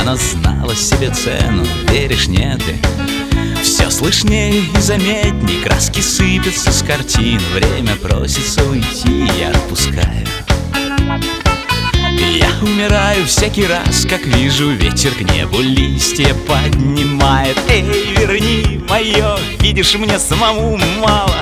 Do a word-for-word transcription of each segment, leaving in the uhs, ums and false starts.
Она знала себе цену, веришь, нет, и все слышнее и заметней. Краски сыпятся с картин, время просится уйти, я отпускаю. Я умираю всякий раз, как вижу ветер к небу листья поднимает. Эй, верни мое, видишь, мне самому мало.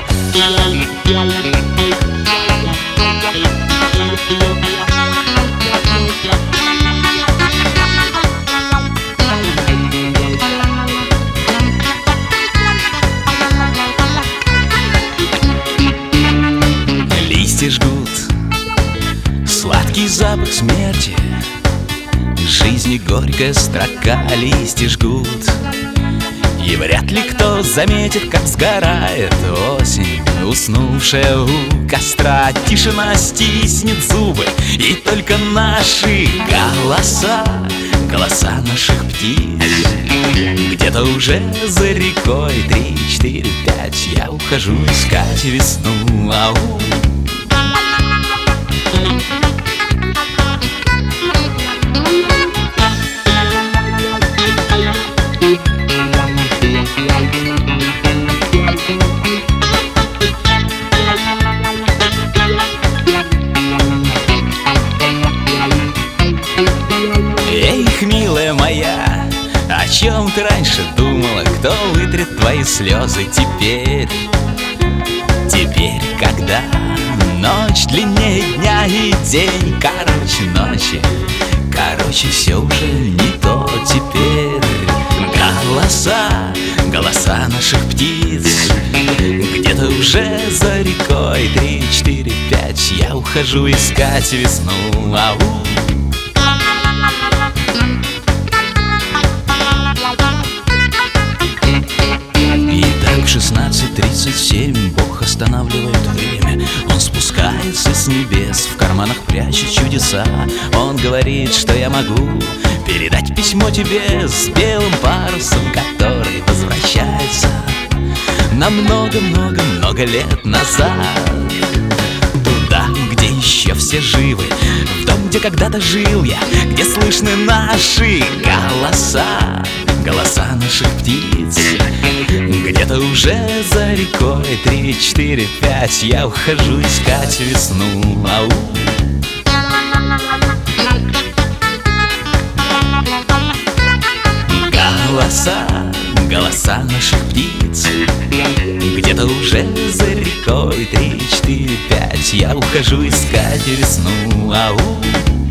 Листья жгут, сладкий запах смерти, жизни горькая строка. Листья жгут, и вряд ли кто заметит, как сгорает осень, уснувшая у костра. Тишина стиснет зубы, и только наши голоса, голоса наших птиц. Где-то уже за рекой три, четыре, пять я ухожу искать весну. Ау. Эх, милая моя, о чем ты раньше думала? Кто вытрет твои слезы теперь? Теперь, когда ночь длиннее дня и день короче ночи, короче, все уже не то теперь. Голоса, голоса наших птиц, где-то уже за рекой три, четыре, пять я ухожу искать весну. Ау. В шестнадцать тридцать семь Бог останавливает время. Он спускается с небес, в карманах прячет чудеса. Он говорит, что я могу передать письмо тебе с белым парусом, который возвращается на много-много-много лет назад. Туда, где еще все живы, в дом, где когда-то жил я, где слышны наши голоса, голоса наших птиц. Где-то уже за рекой три, четыре, пять я ухожу искать весну. Ау. Голоса, голоса наших птиц, где-то уже за рекой три, четыре, пять я ухожу искать весну. Ау.